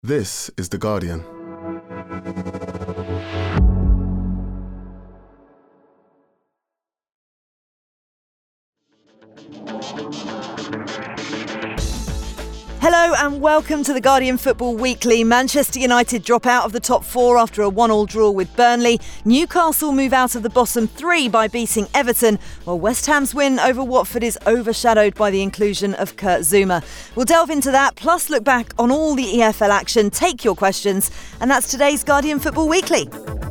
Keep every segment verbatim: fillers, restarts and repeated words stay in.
This is The Guardian. Hello and welcome to The Guardian Football Weekly. Manchester United drop out of the top four after a one-all draw with Burnley. Newcastle move out of the bottom three by beating Everton, while West Ham's win over Watford is overshadowed by the inclusion of Kurt Zouma. We'll delve into that, plus look back on all the E F L action, take your questions, and that's today's Guardian Football Weekly.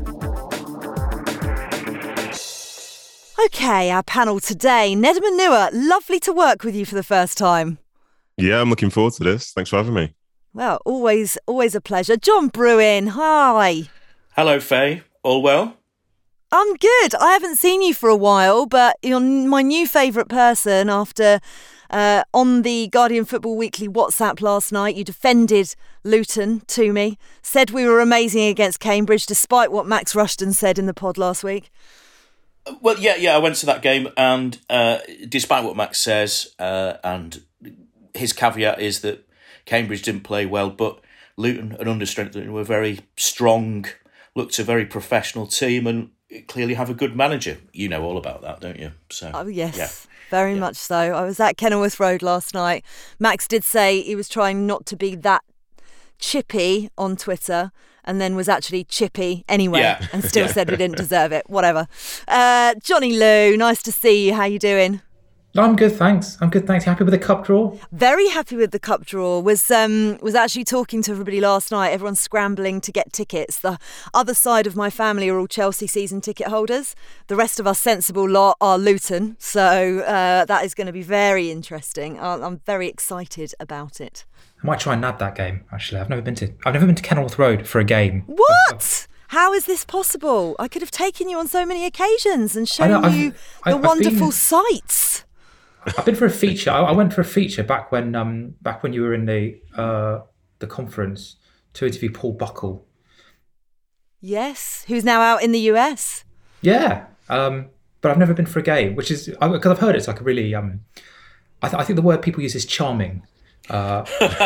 OK, our panel today. Nedum Onuoha, lovely to work with you for the first time. Yeah, I'm looking forward to this. Thanks for having me. Well, always, always a pleasure. John Bruin, hi. Hello, Faye. All well? I'm good. I haven't seen you for a while, but you're my new favourite person after uh, on the Guardian Football Weekly WhatsApp last night. You defended Luton to me, said we were amazing against Cambridge, despite what Max Rushton said in the pod last week. Well, yeah, yeah. I went to that game, and uh, despite what Max says, uh, and his caveat is that Cambridge didn't play well, but Luton, an under-strength Luton, were very strong, looked a very professional team, and clearly have a good manager. You know all about that, don't you? So, oh yes, yeah. very yeah. much so. I was at Kenilworth Road last night. Max did say he was trying not to be that chippy on Twitter, and then was actually chippy anyway, yeah. and still yeah. said we didn't deserve it. Whatever. Uh, Johnny Lou, nice to see you. How you doing? I'm good, thanks. I'm good, thanks. Happy with the cup draw? Very happy with the cup draw. Was um was actually talking to everybody last night. Everyone's scrambling to get tickets. The other side of my family are all Chelsea season ticket holders. The rest of us sensible lot are Luton. So uh, that is going to be very interesting. I'm very excited about it. I might try and nab that game. Actually, I've never been to. I've never been to Kenilworth Road for a game. What? How is this possible? I could have taken you on so many occasions and shown know, you the I've, wonderful been... sights. I've been for a feature. I, I went for a feature back when um back when you were in the uh the conference to interview Paul Buckle. Yes, who's now out in the U S. Yeah, um, but I've never been for a game, which is because I've heard it's like a really um. I, th- I think the word people use is charming. Uh,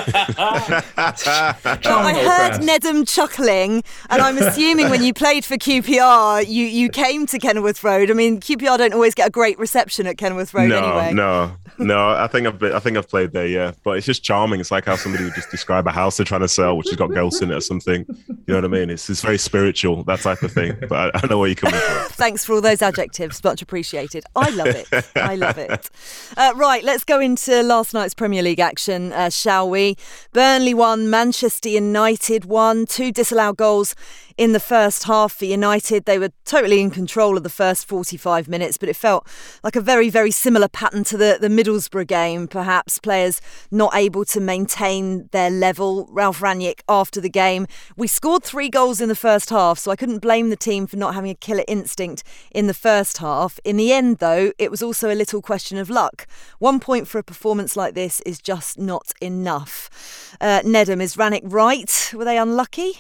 I heard Nedum chuckling, and I'm assuming when you played for Q P R, you, you came to Kenilworth Road. I mean, Q P R don't always get a great reception at Kenilworth Road no, anyway. No, no, I think I've been, I think I've played there, yeah. But it's just charming. It's like how somebody would just describe a house they're trying to sell, which has got ghosts in it or something. You know what I mean? It's it's very spiritual, that type of thing. But I, I know where you're coming from. Thanks for all those adjectives, much appreciated. I love it. I love it. Uh, right, let's go into last night's Premier League action. Uh, shall we? Burnley won, Manchester United won, two disallowed goals in the first half for United. They were totally in control of the first forty-five minutes, but it felt like a very, very similar pattern to the, the Middlesbrough game, perhaps. Players not able to maintain their level. Ralph Rangnick, after the game, we scored three goals in the first half, so I couldn't blame the team for not having a killer instinct in the first half. In the end, though, it was also a little question of luck. One point for a performance like this is just not enough. Uh, Nedum, is Rangnick right? Were they unlucky?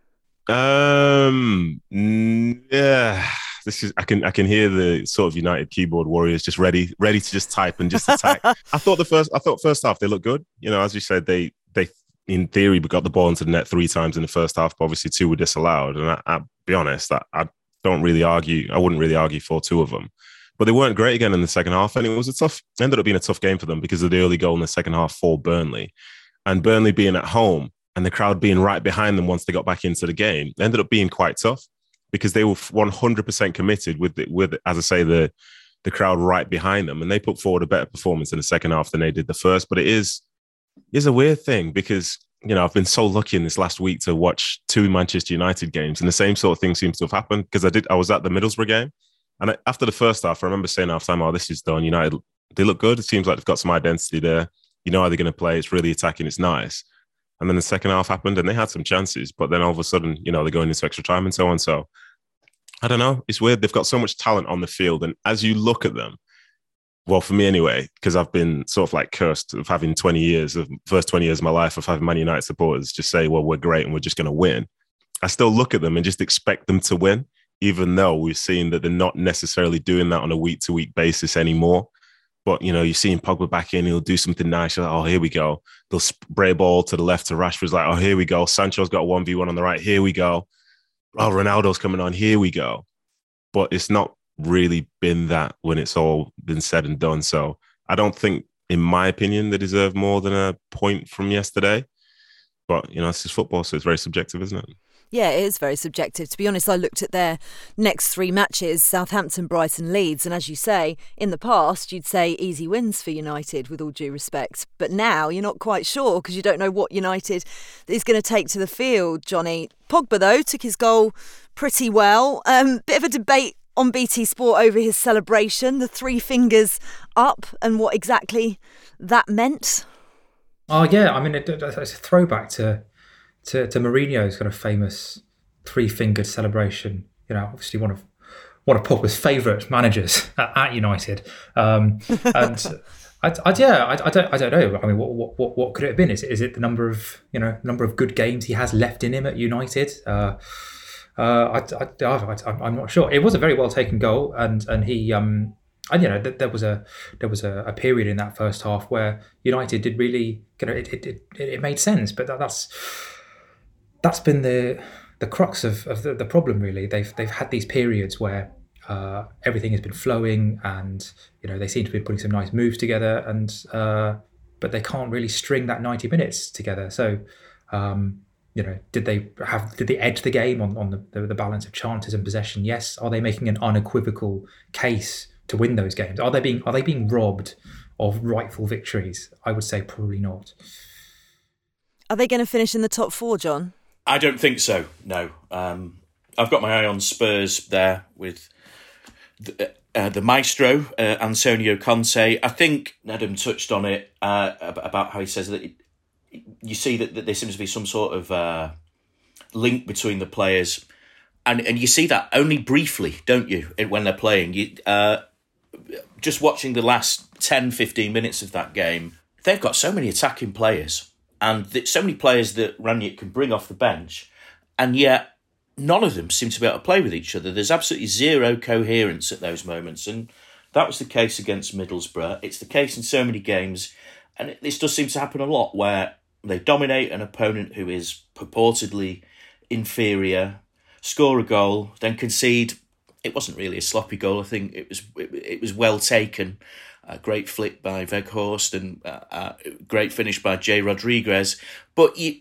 Um. Yeah. This is. I can. I can hear the sort of United keyboard warriors just ready, ready to just type and just attack. I thought the first. I thought first half they looked good. You know, as you said, they they in theory got the ball into the net three times in the first half. But obviously, two were disallowed. And I, I'll be honest, I, I don't really argue. I wouldn't really argue for two of them. But they weren't great again in the second half, and it was a tough. Ended up being a tough game for them because of the early goal in the second half for Burnley, and Burnley being at home. And the crowd being right behind them once they got back into the game, it ended up being quite tough because they were one hundred percent committed with, the, with as I say, the the crowd right behind them. And they put forward a better performance in the second half than they did the first. But it is, is a weird thing because, you know, I've been so lucky in this last week to watch two Manchester United games. And the same sort of thing seems to have happened because I did. I was at the Middlesbrough game. And I, after the first half, I remember saying half time, oh, this is done. United, they look good. It seems like they've got some identity there. You know how they're going to play. It's really attacking. It's nice. And then the second half happened and they had some chances, but then all of a sudden, you know, they're going into extra time and so on. So I don't know. It's weird. They've got so much talent on the field. And as you look at them, well, for me anyway, because I've been sort of like cursed of having twenty years of first twenty years of my life of having Man United supporters just say, well, we're great and we're just going to win. I still look at them and just expect them to win, even though we've seen that they're not necessarily doing that on a week to week basis anymore. But, you know, you're seeing Pogba back in, he'll do something nice. Like, oh, here we go. They'll spray a ball to the left to Rashford's like, oh, here we go. Sancho's got a one v one on the right. Here we go. Oh, Ronaldo's coming on. Here we go. But it's not really been that when it's all been said and done. So I don't think, in my opinion, they deserve more than a point from yesterday. But, you know, it's just football, so it's very subjective, isn't it? Yeah, it is very subjective. To be honest, I looked at their next three matches, Southampton, Brighton, Leeds, and as you say, in the past, you'd say easy wins for United, with all due respect. But now you're not quite sure because you don't know what United is going to take to the field, Johnny. Pogba, though, took his goal pretty well. Um, bit of a debate on B T Sport over his celebration, the three fingers up, and what exactly that meant. Oh, yeah, I mean, it, it's a throwback to... To, to Mourinho's kind of famous three-fingered celebration, you know, obviously one of one of Pogba's favourite managers at, at United, um, and I, I, yeah, I, I don't, I don't know. I mean, what, what, what could it have been? Is it, is it the number of, you know, number of good games he has left in him at United? Uh, uh, I, I, I, I'm not sure. It was a very well taken goal, and and he, um, and you know, there was a there was a, a period in that first half where United did really, you know, it it it, it made sense, but that, that's. That's been the the crux of, of the, the problem, really. They've they've had these periods where uh, everything has been flowing, and you know they seem to be putting some nice moves together, and uh, but they can't really string that ninety minutes together. So, um, you know, did they have did they edge the game on on the, the, the balance of chances and possession? Yes. Are they making an unequivocal case to win those games? Are they being are they being robbed of rightful victories? I would say probably not. Are they going to finish in the top four, John? I don't think so, no. Um, I've got my eye on Spurs there with the, uh, the maestro, uh, Antonio Conte. I think Nedum touched on it uh, about how he says that it, you see that, that there seems to be some sort of uh, link between the players. And and you see that only briefly, don't you, when they're playing. You, uh, just watching the last ten, fifteen minutes of that game, they've got so many attacking players. And so many players that Rangnick can bring off the bench, and yet none of them seem to be able to play with each other. There's absolutely zero coherence at those moments, and that was the case against Middlesbrough. It's the case in so many games, and it, this does seem to happen a lot, where they dominate an opponent who is purportedly inferior, score a goal, then concede. It wasn't really a sloppy goal. I think it was it, it was well taken. A great flick by Weghorst and a great finish by Jay Rodriguez. But you,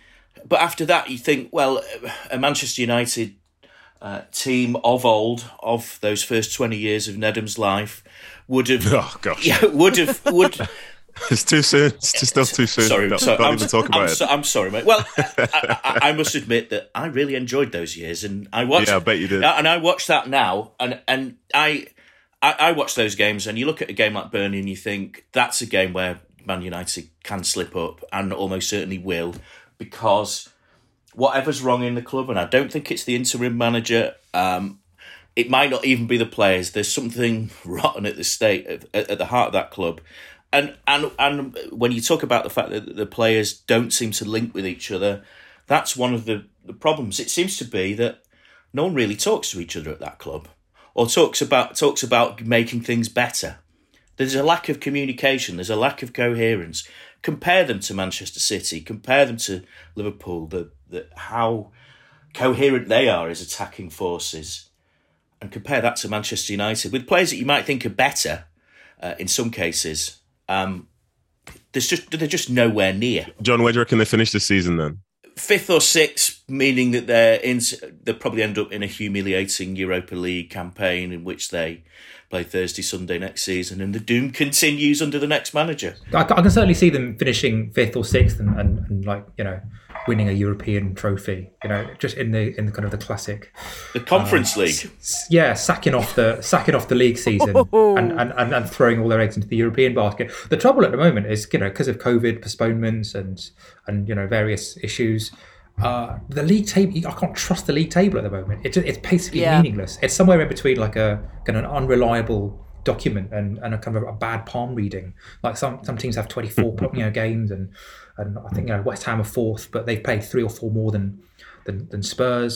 but after that, you think, well, a Manchester United uh, team of old, of those first twenty years of Nedum's life, would have, oh gosh, yeah, would have, would. It's too soon. It's just still too soon. Sorry, don't, sorry, don't I'm, even talk about I'm, it. So, I'm sorry, mate. Well, I, I, I must admit that I really enjoyed those years, and I watched. Yeah, I bet you did. And I watch that now, and and I. I, I watch those games, and you look at a game like Burnley and you think that's a game where Man United can slip up, and almost certainly will, because whatever's wrong in the club, and I don't think it's the interim manager, um, it might not even be the players. There's something rotten at the state, at, at the heart of that club. And, and, and when you talk about the fact that the players don't seem to link with each other, that's one of the, the problems. It seems to be that no one really talks to each other at that club. Or talks about talks about making things better. There's a lack of communication. There's a lack of coherence. Compare them to Manchester City. Compare them to Liverpool. The, the how coherent they are as attacking forces, and compare that to Manchester United with players that you might think are better uh, in some cases. Um, there's just they're just nowhere near. John, where do you reckon they finish this season then? Fifth or sixth, meaning that they're in, they'll probably end up in a humiliating Europa League campaign in which they play Thursday, Sunday next season, and the doom continues under the next manager. I, I can certainly see them finishing fifth or sixth, and, and, and like you know, winning a European trophy. You know, just in the in the kind of the classic, the Conference uh, S- League. Yeah, sacking off the sacking off the league season and, and, and, and throwing all their eggs into the European basket. The trouble at the moment is, you know, because of COVID postponements and and you know various issues. Uh, the league table, I can't trust the league table at the moment. It's it's basically yeah. meaningless. It's somewhere in between like a kind of an unreliable document and, and a kind of a bad palm reading. Like some, some teams have twenty-four you know games, and and I think you know West Ham are fourth, but they've played three or four more than than, than Spurs.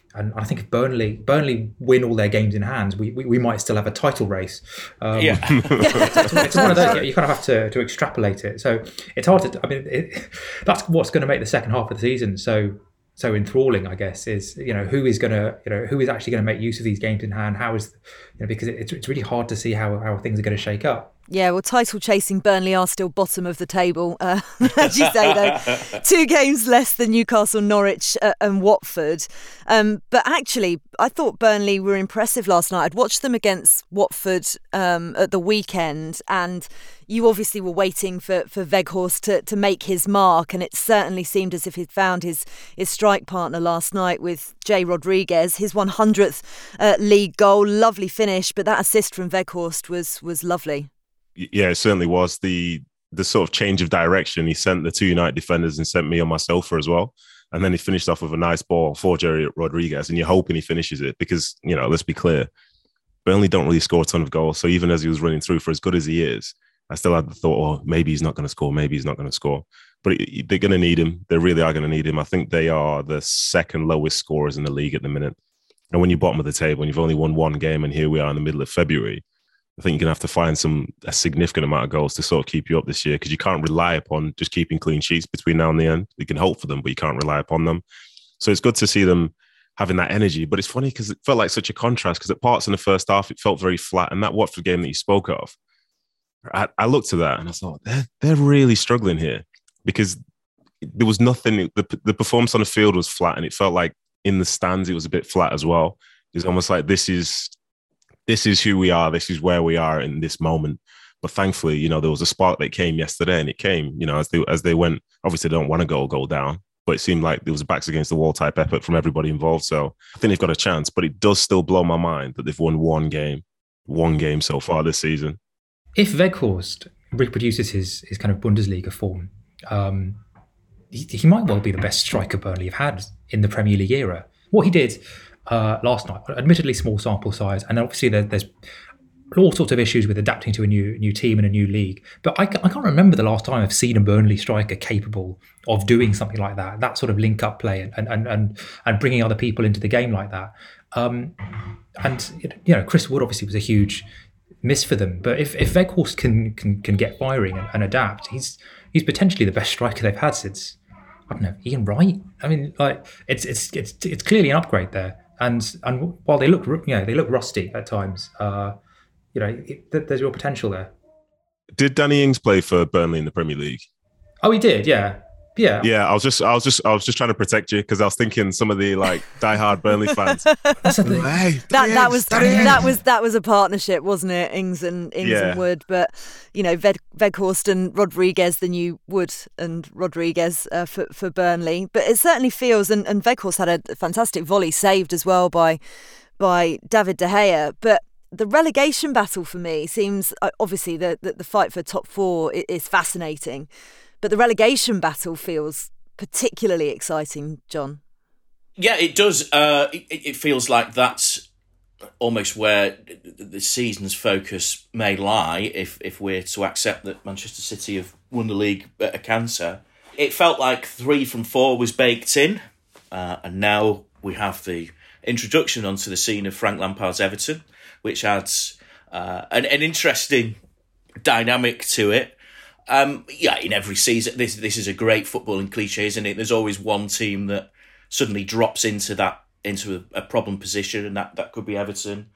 And I think if Burnley Burnley win all their games in hand, we we, we might still have a title race. Um, Yeah. it's, it's one of those, you kind of have to, to extrapolate it. So it's hard to, I mean, it, that's what's going to make the second half of the season so so enthralling, I guess, is, you know, who is going to, you know, who is actually going to make use of these games in hand? How is, you know, because it, it's, it's really hard to see how, how things are going to shake up. Yeah, well, title-chasing Burnley are still bottom of the table, uh, as you say, though. Two games less than Newcastle, Norwich uh, and Watford. Um, but actually, I thought Burnley were impressive last night. I'd watched them against Watford um, at the weekend, and you obviously were waiting for, for Weghorst to, to make his mark, and it certainly seemed as if he'd found his, his strike partner last night with Jay Rodriguez, his one hundredth uh, league goal. Lovely finish, but that assist from Weghorst was was lovely. Yeah, it certainly was. The the sort of change of direction. He sent the two United defenders and sent me on my sofa as well. And then he finished off with a nice ball for Jerry Rodriguez. And you're hoping he finishes it because, you know, let's be clear, Burnley don't really score a ton of goals. So even as he was running through, for as good as he is, I still had the thought, oh, maybe he's not going to score. Maybe he's not going to score. But it, they're going to need him. They really are going to need him. I think they are the second lowest scorers in the league at the minute. And when you're bottom of the table and you've only won one game and here we are in the middle of February, I think you're going to have to find some a significant amount of goals to sort of keep you up this year because you can't rely upon just keeping clean sheets between now and the end. You can hope for them, but you can't rely upon them. So it's good to see them having that energy. But it's funny because it felt like such a contrast because at parts in the first half, it felt very flat. And that Watford game that you spoke of, I, I looked at that and I thought, they're, they're really struggling here because there was nothing. The, the performance on the field was flat and it felt like in the stands, it was a bit flat as well. It was almost like this is... This is who we are. This is where we are in this moment. But thankfully, you know, there was a spark that came yesterday and it came, you know, as they as they went, obviously they don't want to go go down, but it seemed like there was a backs against the wall type effort from everybody involved. So I think they've got a chance, but it does still blow my mind that they've won one game, one game so far this season. If Weghorst reproduces his, his kind of Bundesliga form, um, he, he might well be the best striker Burnley have had in the Premier League era. What he did Uh, last night, admittedly small sample size, and obviously there, there's all sorts of issues with adapting to a new new team and a new league. But I, I can't remember the last time I've seen a Burnley striker capable of doing something like that, that sort of link-up play and and and and bringing other people into the game like that. Um, and you know, Chris Wood obviously was a huge miss for them. But if if Weghorst can can can get firing and, and adapt, he's he's potentially the best striker they've had since, I don't know, Ian Wright. I mean, like it's it's it's it's clearly an upgrade there. And and while they look, you know, they look rusty at times, uh, you know, it, there's real potential there. Did Danny Ings play for Burnley in the Premier League? Oh, he did, yeah, yeah, yeah. I was just, I was just, I was just trying to protect you because I was thinking some of the like diehard Burnley fans. That's the thing. Hey, that Ings, that was that was that was a partnership, wasn't it? Ings and Ings yeah. and Wood, but you know, Ved, Weghorst and Rodriguez, the new Wood and Rodriguez uh, for for Burnley. But it certainly feels, and, and Weghorst had a fantastic volley saved as well by by David De Gea, but. The relegation battle for me seems, obviously the, the, the fight for top four is fascinating, but the relegation battle feels particularly exciting, John. Yeah, it does. Uh, it, it feels like that's almost where the season's focus may lie if, if we're to accept that Manchester City have won the league at a canter. It felt like three from four was baked in, uh, and now we have the introduction onto the scene of Frank Lampard's Everton, which adds uh, an, an interesting dynamic to it. Um, yeah, in every season, this this is a great footballing cliche, isn't it? There's always one team that suddenly drops into that into a, a problem position, and that, that could be Everton.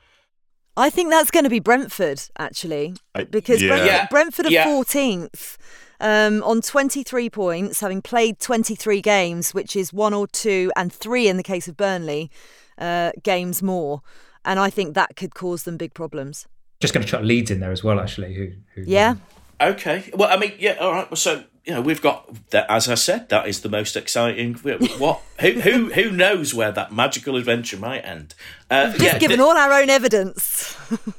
I think that's going to be Brentford, actually, because yeah. Brentford, Yeah. Brentford are Yeah. fourteenth um, on twenty-three points, having played twenty-three games, which is one or two, and three in the case of Burnley, uh, games more. And I think that could cause them big problems. Just going to chuck Leeds in there as well, actually. Who? who yeah. Okay. Well, I mean, yeah. All right. Well, so you know, we've got that. As I said, that is the most exciting. What? who? Who? Who knows where that magical adventure might end? Uh, Just yeah, given the, all our own evidence.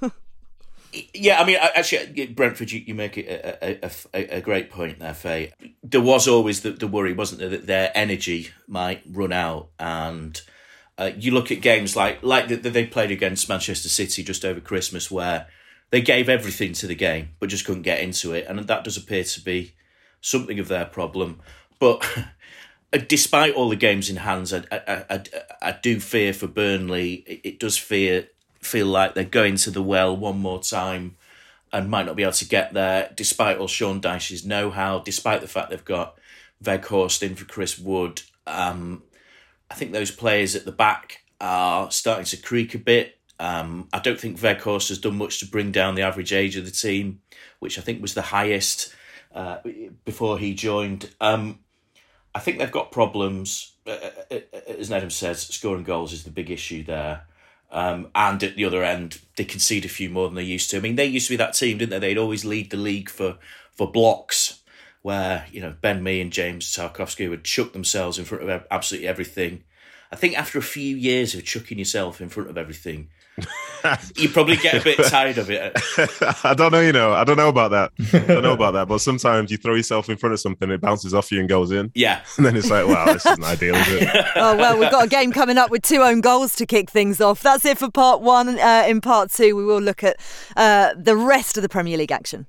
Yeah, I mean, actually, Brentford, you, you make a, a, a, a great point there, Faye. There was always the, the worry, wasn't there, that their energy might run out. And uh, you look at games like like that they played against Manchester City just over Christmas, where they gave everything to the game, but just couldn't get into it. And that does appear to be something of their problem. But despite all the games in hands, I, I, I, I do fear for Burnley. It, it does fear feel like they're going to the well one more time and might not be able to get there, despite all Sean Dyche's know-how, despite the fact they've got Weghorst in for Chris Wood. Um, I think those players at the back are starting to creak a bit. Um, I don't think Weghorst has done much to bring down the average age of the team, which I think was the highest uh, before he joined. Um, I think they've got problems. Uh, as Nedum says, scoring goals is the big issue there. Um, and at the other end, they concede a few more than they used to. I mean, they used to be that team, didn't they? They'd always lead the league for, for blocks, where, you know, Ben Mee and James Tarkowski would chuck themselves in front of absolutely everything. I think after a few years of chucking yourself in front of everything, you probably get a bit tired of it. I don't know, you know, I don't know about that. I don't know about that. But sometimes you throw yourself in front of something, it bounces off you and goes in. Yeah. And then it's like, wow, this isn't ideal, is it? Oh, well, we've got a game coming up with two own goals to kick things off. That's it for part one. Uh, in part two, we will look at uh, the rest of the Premier League action.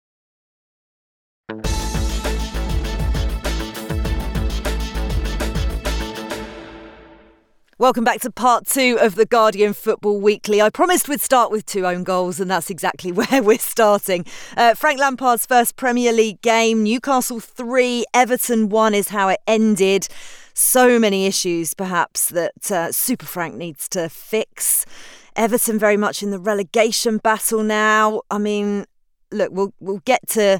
Welcome back to part two of the Guardian Football Weekly. I promised we'd start with two own goals, and that's exactly where we're starting. Uh, Frank Lampard's first Premier League game, Newcastle three, Everton one is how it ended. So many issues, perhaps, that uh, Super Frank needs to fix. Everton very much in the relegation battle now. I mean, look, we'll we'll get to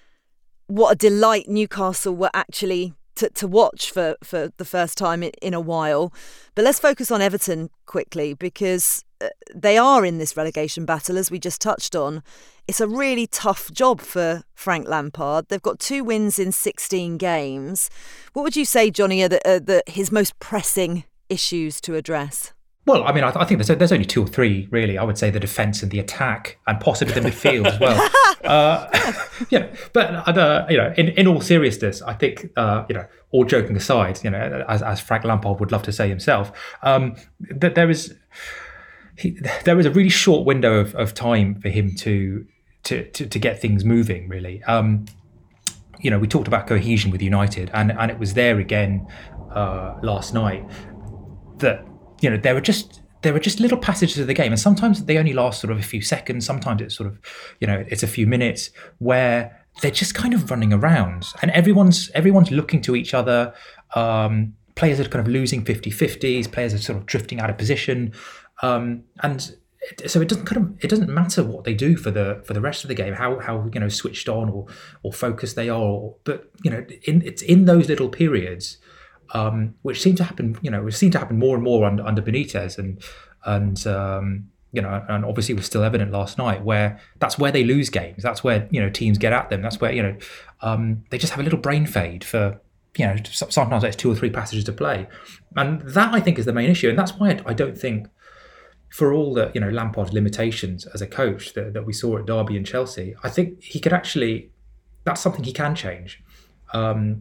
what a delight Newcastle were actually To, to watch for, for the first time in, in a while. But let's focus on Everton quickly, because they are in this relegation battle, as we just touched on. It's a really tough job for Frank Lampard. They've got two wins in sixteen games. What would you say, Johnny, are the, uh, the, his most pressing issues to address? Well, I mean, I, I think there's, there's only two or three, really. I would say the defence and the attack, and possibly the midfield as well. Uh, yeah, but uh, you know, in, in all seriousness, I think uh, you know, all joking aside, you know, as, as Frank Lampard would love to say himself, um, that there is he, there is a really short window of, of time for him to to to, to get things moving. Really, um, you know, we talked about cohesion with United, and and it was there again uh, last night that. You know, there were just there were just little passages of the game, and sometimes they only last sort of a few seconds. Sometimes it's sort of, you know, it's a few minutes where they're just kind of running around, and everyone's everyone's looking to each other. Um, players are kind of losing fifty-fifties. Players are sort of drifting out of position, um, and it, so it doesn't kind of it doesn't matter what they do for the for the rest of the game, how how you know switched on or or focused they are. Or, but you know, in, it's in those little periods. Um, which seemed to happen, you know, which seemed to happen more and more under, under Benitez, and and um, you know, and obviously was still evident last night, where that's where they lose games. That's where, you know, teams get at them. That's where, you know, um, they just have a little brain fade for, you know, sometimes it's two or three passages to play, and that I think is the main issue, and that's why I don't think, for all the, you know, Lampard's limitations as a coach that, that we saw at Derby and Chelsea, I think he could actually, that's something he can change. Um,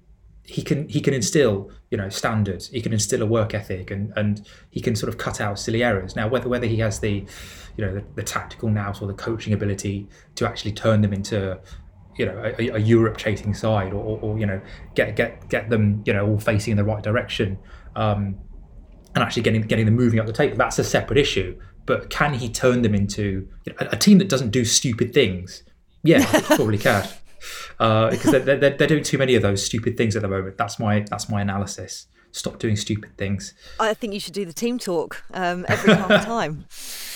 He can he can instill, you know, standards. He can instill a work ethic, and, and he can sort of cut out silly errors. Now, whether whether he has the, you know, the, the tactical nous or the coaching ability to actually turn them into, you know, a, a Europe chasing side, or, or, or you know, get get get them, you know, all facing in the right direction, um, and actually getting getting them moving up the table, that's a separate issue. But can he turn them into, you know, a, a team that doesn't do stupid things? Yeah, he probably can. Uh, because they're, they're, they're doing too many of those stupid things at the moment. That's my that's my analysis. Stop doing stupid things. I think you should do the team talk um, every half time.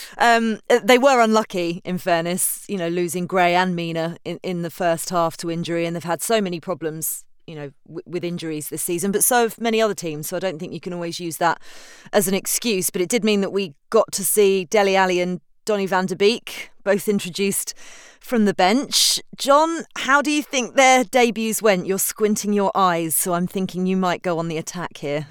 Um, they were unlucky, in fairness, you know, losing Gray and Mina in, in the first half to injury, and they've had so many problems, you know, w- with injuries this season, but so have many other teams. So I don't think you can always use that as an excuse. But it did mean that we got to see Dele Alli and Donny van de Beek both introduced from the bench. John, how do you think their debuts went? You're squinting your eyes, so I'm thinking you might go on the attack here.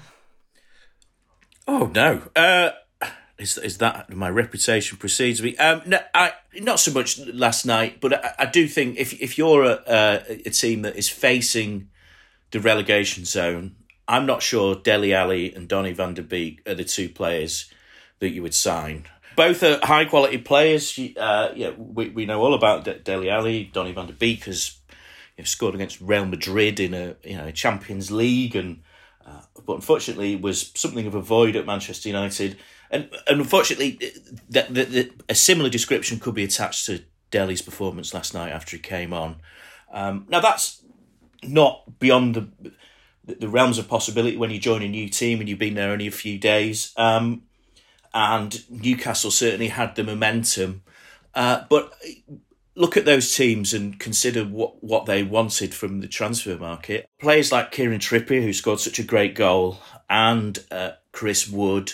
Oh, no. Uh, is is that my reputation precedes me? Um, no, I, not so much last night, but I, I do think if if you're a, a, a team that is facing the relegation zone, I'm not sure Dele Alli and Donny van de Beek are the two players that you would sign. Both are high quality players. Uh, yeah, we we know all about De- Dele Alli. Donny van de Beek has, you know, scored against Real Madrid in a you know Champions League, and Uh, but unfortunately, it was something of a void at Manchester United. And, and unfortunately, that, that, that a similar description could be attached to Dele's performance last night after he came on. Um, now, that's not beyond the the realms of possibility when you join a new team and you've been there only a few days. Um, and Newcastle certainly had the momentum. Uh, but look at those teams and consider what, what they wanted from the transfer market. Players like Kieran Trippier, who scored such a great goal, and uh, Chris Wood,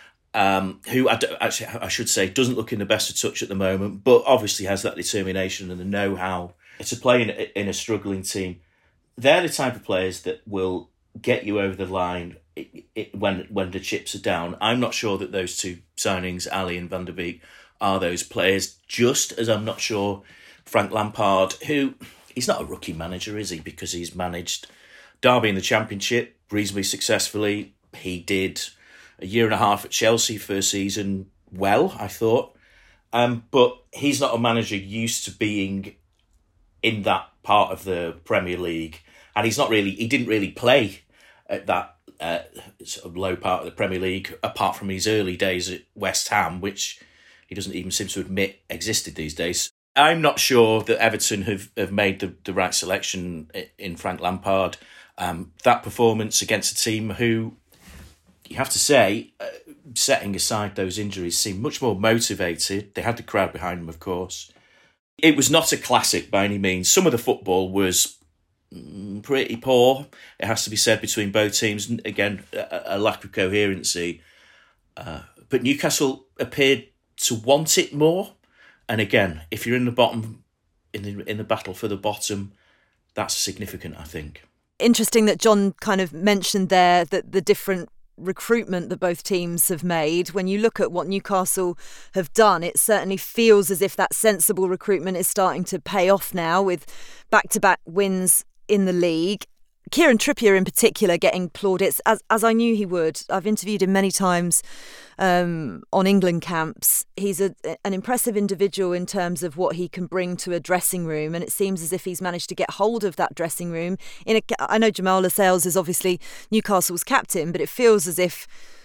um, who I actually I should say doesn't look in the best of touch at the moment, but obviously has that determination and the know-how to play in, in a struggling team. They're the type of players that will get you over the line it, it, when when the chips are down. I'm not sure that those two signings, Ali and Van der Beek, are those players, just as I'm not sure Frank Lampard, who, he's not a rookie manager, is he? Because he's managed Derby in the Championship reasonably successfully. He did a year and a half at Chelsea first season well, I thought. Um, but he's not a manager used to being in that part of the Premier League. And he's not really, he didn't really play at that uh, sort of low part of the Premier League, apart from his early days at West Ham, which he doesn't even seem to admit existed these days. I'm not sure that Everton have, have made the, the right selection in Frank Lampard. Um, that performance against a team who, you have to say, uh, setting aside those injuries, seemed much more motivated. They had the crowd behind them, of course. It was not a classic by any means. Some of the football was pretty poor, it has to be said, between both teams. Again, a, a lack of coherency. Uh, but Newcastle appeared to want it more. And again, if you're in the bottom, in the in the battle for the bottom, that's significant, I think. Interesting that John kind of mentioned there that the different recruitment that both teams have made. When you look at what Newcastle have done, it certainly feels as if that sensible recruitment is starting to pay off now with back-to-back wins in the league. Kieran Trippier in particular getting plaudits, as as I knew he would. I've interviewed him many times um, on England camps. He's a, an impressive individual in terms of what he can bring to a dressing room, and it seems as if he's managed to get hold of that dressing room. In a, I know Jamal Lascelles is obviously Newcastle's captain, but it feels as if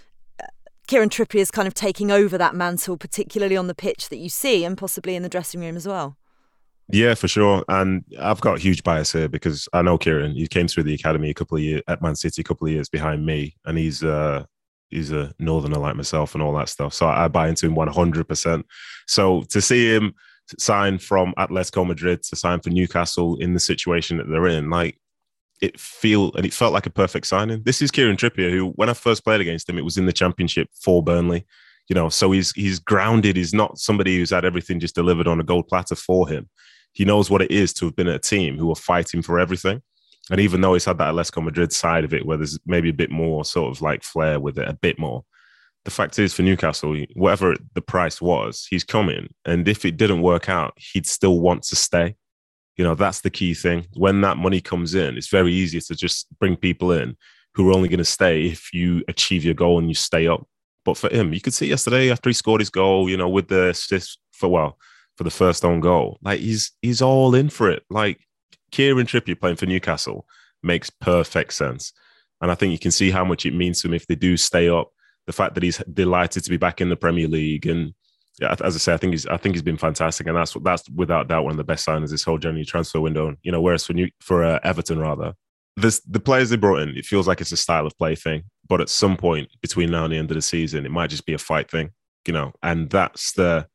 Kieran Trippier is kind of taking over that mantle, particularly on the pitch that you see, and possibly in the dressing room as well. Yeah, for sure. And I've got a huge bias here because I know Kieran. He came through the academy a couple of years at Man City, a couple of years behind me, and he's uh, he's a northerner like myself and all that stuff. So I buy into him one hundred percent. So to see him sign from Atletico Madrid to sign for Newcastle in the situation that they're in, like it feel and it felt like a perfect signing. This is Kieran Trippier, who when I first played against him, it was in the Championship for Burnley. You know, so he's he's grounded. He's not somebody who's had everything just delivered on a gold platter for him. He knows what it is to have been at a team who are fighting for everything. And even though he's had that Atletico Madrid side of it, where there's maybe a bit more sort of like flair with it, a bit more, the fact is for Newcastle, whatever the price was, he's coming. And if it didn't work out, he'd still want to stay. You know, that's the key thing. When that money comes in, it's very easy to just bring people in who are only going to stay if you achieve your goal and you stay up. But for him, you could see yesterday after he scored his goal, you know, with the assist for, well, for the first own goal, like he's he's all in for it. Like Kieran Trippier playing for Newcastle makes perfect sense. And I think you can see how much it means to him if they do stay up. The fact that he's delighted to be back in the Premier League. And yeah, as I say, I think he's I think he's been fantastic. And that's that's without doubt one of the best signings this whole January transfer window. You know, whereas for New, for uh, Everton, rather, this, the players they brought in, it feels like it's a style of play thing. But at some point between now and the end of the season, it might just be a fight thing, you know, and that's the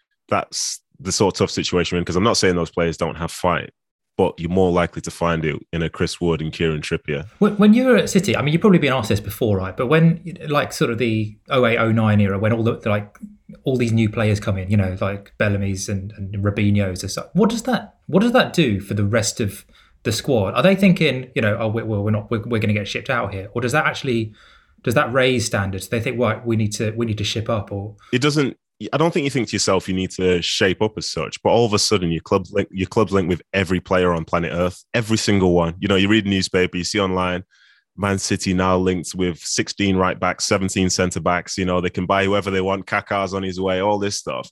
that's the sort of tough situation we're in, because I'm not saying those players don't have fight, but you're more likely to find it in a Chris Wood and Kieran Trippier. When you were at City, I mean, you've probably been asked this before, right? But when, like, sort of the oh eight oh nine era, when all the, like, all these new players come in, you know, like Bellamy's and, and Robinho's and stuff, what does that, what does that do for the rest of the squad? Are they thinking, you know, oh, well, we're not, we're, we're going to get shipped out here, or does that actually, does that raise standards? They think, right, we need to, we need to ship up, or it doesn't. I don't think you think to yourself you need to shape up as such, but all of a sudden your club's link, your club's linked with every player on planet Earth, every single one. You know, you read a newspaper, you see online, Man City now linked with sixteen right backs, seventeen centre backs. You know, they can buy whoever they want. Kaká's on his way, all this stuff.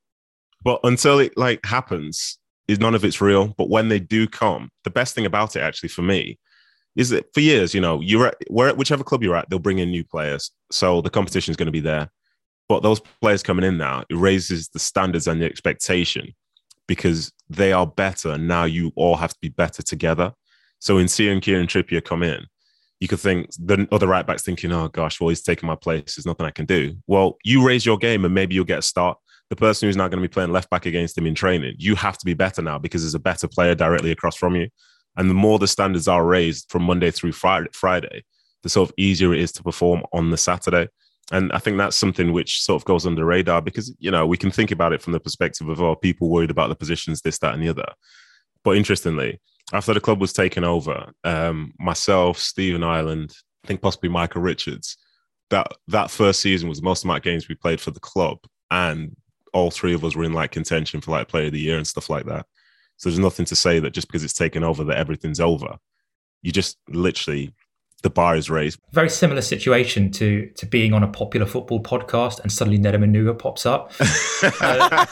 But until it like happens, is none of it's real. But when they do come, the best thing about it actually for me is that for years, you know, you're at where whichever club you're at, they'll bring in new players. So the competition is going to be there. But those players coming in now, it raises the standards and the expectation because they are better. And now you all have to be better together. So in seeing Kieran Trippier come in, you could think the other right backs thinking, oh gosh, well, he's taking my place. There's nothing I can do. Well, you raise your game and maybe you'll get a start. The person who's now going to be playing left back against him in training, you have to be better now because there's a better player directly across from you. And the more the standards are raised from Monday through Friday, Friday, the sort of easier it is to perform on the Saturday. And I think that's something which sort of goes under the radar because, you know, we can think about it from the perspective of, oh, people worried about the positions, this, that, and the other. But interestingly, after the club was taken over, um, myself, Stephen Ireland, I think possibly Michael Richards, that that first season was the most amount of games we played for the club. And all three of us were in like contention for like player of the year and stuff like that. So there's nothing to say that just because it's taken over that everything's over. You just literally, the bar is raised. Very similar situation to to being on a popular football podcast and suddenly Nedum Onuoha pops up. uh,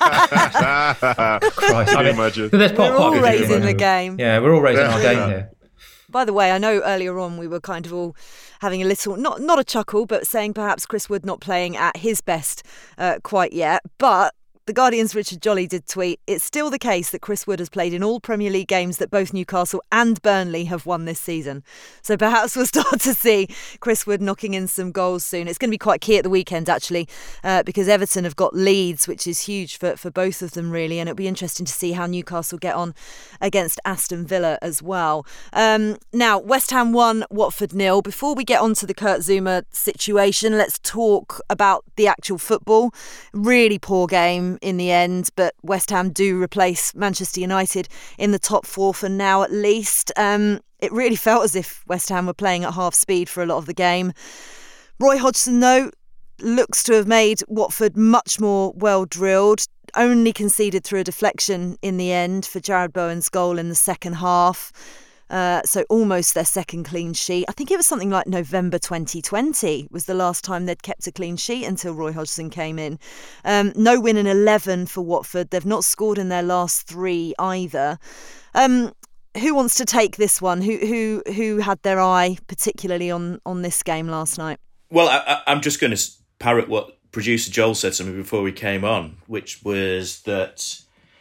Christ, Can I you mean, imagine? There's part, We're part all of it, raising isn't the it? game. Yeah, we're all raising Yeah. our game Yeah. here. By the way, I know earlier on we were kind of all having a little, not not a chuckle, but saying perhaps Chris Wood not playing at his best uh, quite yet. But The Guardian's Richard Jolly did tweet, it's still the case that Chris Wood has played in all Premier League games that both Newcastle and Burnley have won this season. So perhaps we'll start to see Chris Wood knocking in some goals soon. It's going to be quite key at the weekend, actually, uh, because Everton have got Leeds, which is huge for, for both of them, really. And it'll be interesting to see how Newcastle get on against Aston Villa as well. Um, now, West Ham won, Watford nil. Before we get on to the Kurt Zouma situation, let's talk about the actual football. Really poor game in the end, but West Ham do replace Manchester United in the top four for now at least. Um, it really felt as if West Ham were playing at half speed for a lot of the game. Roy Hodgson, though, looks to have made Watford much more well drilled, only conceded through a deflection in the end for Jared Bowen's goal in the second half. Uh, so almost their second clean sheet. I think it was something like November twenty twenty was the last time they'd kept a clean sheet until Roy Hodgson came in. Um, no win in eleven for Watford. They've not scored in their last three either. Um, who wants to take this one? Who who who had their eye particularly on, on this game last night? Well, I, I'm just going to parrot what producer Joel said to me before we came on, which was that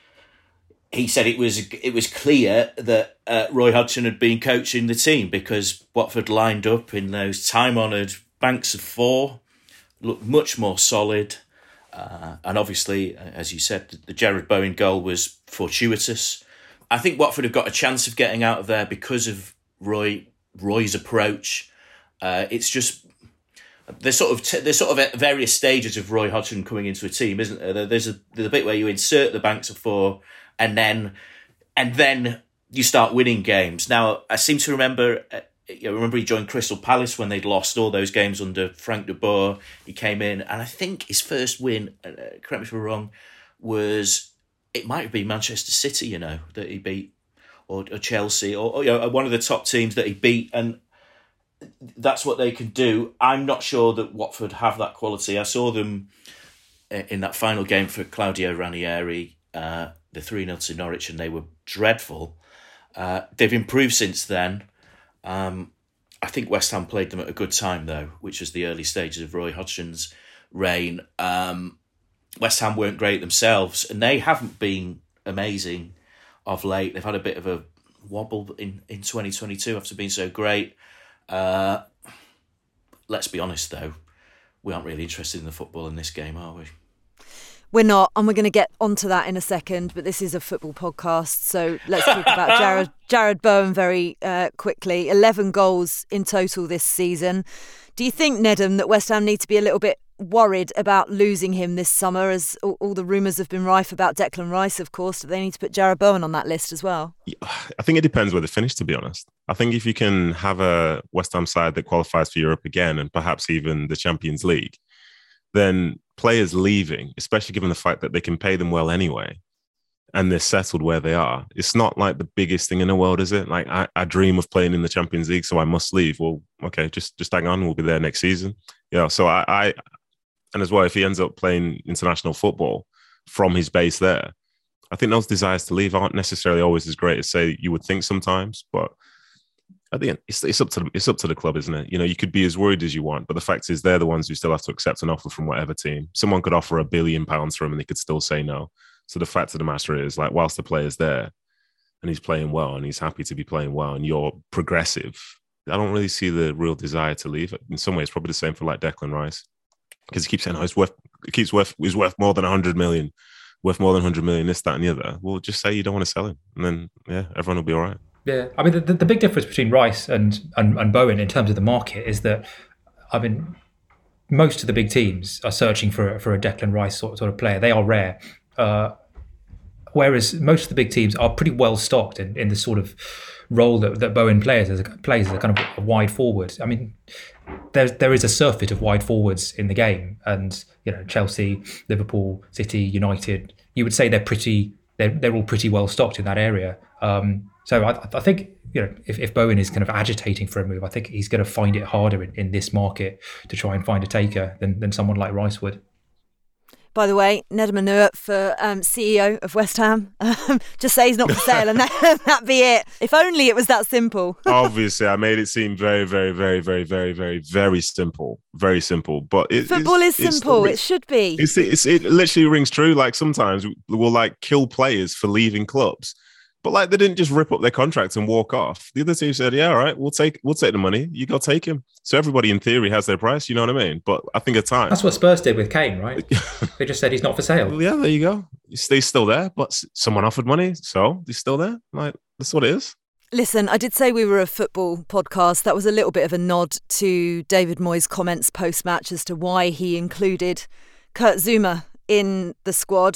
he said it was it was clear that uh, Roy Hodgson had been coaching the team because Watford lined up in those time-honoured banks of four, looked much more solid. Uh, and obviously, as you said, the Jared Bowen goal was fortuitous. I think Watford have got a chance of getting out of there because of Roy Roy's approach. Uh, it's just there's sort of t- there's sort of at various stages of Roy Hodgson coming into a team, isn't there? There's a there's a bit where you insert the banks of four. And then, and then you start winning games. Now, I seem to remember, uh, you know, remember he joined Crystal Palace when they'd lost all those games under Frank de Boer. He came in, and I think his first win, uh, correct me if I'm wrong, was it might have been Manchester City, you know, that he beat, or, or Chelsea, or, or you know, one of the top teams that he beat, and that's what they can do. I'm not sure that Watford have that quality. I saw them in that final game for Claudio Ranieri. Uh, the three nil to Norwich, and they were dreadful. Uh, they've improved since then. Um, I think West Ham played them at a good time, though, which was the early stages of Roy Hodgson's reign. Um, West Ham weren't great themselves, and they haven't been amazing of late. They've had a bit of a wobble in, in twenty twenty-two after being so great. Uh, let's be honest, though, we aren't really interested in the football in this game, are we? We're not, and we're going to get onto that in a second, but this is a football podcast, so let's talk about Jared Jared Bowen very uh, quickly. eleven goals in total this season. Do you think, Nedum, that West Ham need to be a little bit worried about losing him this summer, as all, all the rumours have been rife about Declan Rice, of course? Do they need to put Jared Bowen on that list as well? I think it depends where they finish, to be honest. I think if you can have a West Ham side that qualifies for Europe again, and perhaps even the Champions League, then players leaving, especially given the fact that they can pay them well anyway, and they're settled where they are, it's not like the biggest thing in the world, is it? Like, I, I dream of playing in the Champions League, so I must leave. Well, okay, just just hang on, we'll be there next season. You know, so I, I and as well, if he ends up playing international football from his base there, I think those desires to leave aren't necessarily always as great as, say, you would think sometimes. But At the end, it's, it's up to the, it's up to the club, isn't it? You know, you could be as worried as you want, but the fact is, they're the ones who still have to accept an offer from whatever team. Someone could offer a billion pounds for him, and they could still say no. So the fact of the matter is, like, whilst the player's there and he's playing well and he's happy to be playing well, and you're progressive, I don't really see the real desire to leave. In some ways, probably the same for like Declan Rice, because he keeps saying, "Oh, it's worth, it keeps worth, he's worth more than a hundred million, worth more than a hundred million, this, that, and the other." Well, just say you don't want to sell him, and then yeah, everyone will be all right. Yeah, I mean, the, the big difference between Rice and, and and Bowen in terms of the market is that, I mean, most of the big teams are searching for for a Declan Rice sort sort of player. They are rare, uh, whereas most of the big teams are pretty well stocked in, in the sort of role that, that Bowen plays as a, plays as a kind of a wide forward. I mean, there's there is a surfeit of wide forwards in the game, and you know, Chelsea, Liverpool, City, United. You would say they're pretty they're they're all pretty well stocked in that area. Um, So I, I think, you know, if, if Bowen is kind of agitating for a move, I think he's going to find it harder in, in this market to try and find a taker than, than someone like Rice would. By the way, Nedum Onuoha for um, C E O of West Ham. Um, just say he's not for sale, and that that be it. If only it was that simple. Obviously, I made it seem very, very, very, very, very, very, very simple. Very simple. But it, football it's, is simple. It's, it should be. It's, it's, it literally rings true. Like sometimes we'll like kill players for leaving clubs. But like they didn't just rip up their contracts and walk off. The other team said, "Yeah, all right, we'll take we'll take the money. You go take him." So everybody in theory has their price. You know what I mean? But I think at times that's what Spurs did with Kane, right? They just said he's not for sale. Well, yeah, there you go. He's still there, but someone offered money, so he's still there. Like that's what it is. Listen, I did say we were a football podcast. That was a little bit of a nod to David Moyes' comments post-match as to why he included Kurt Zouma in the squad.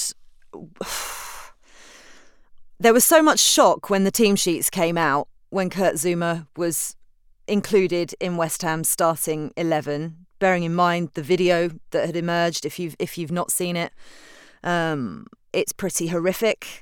There was so much shock when the team sheets came out when Kurt Zouma was included in West Ham's starting eleven, bearing in mind the video that had emerged. If you've, if you've not seen it, um, it's pretty horrific.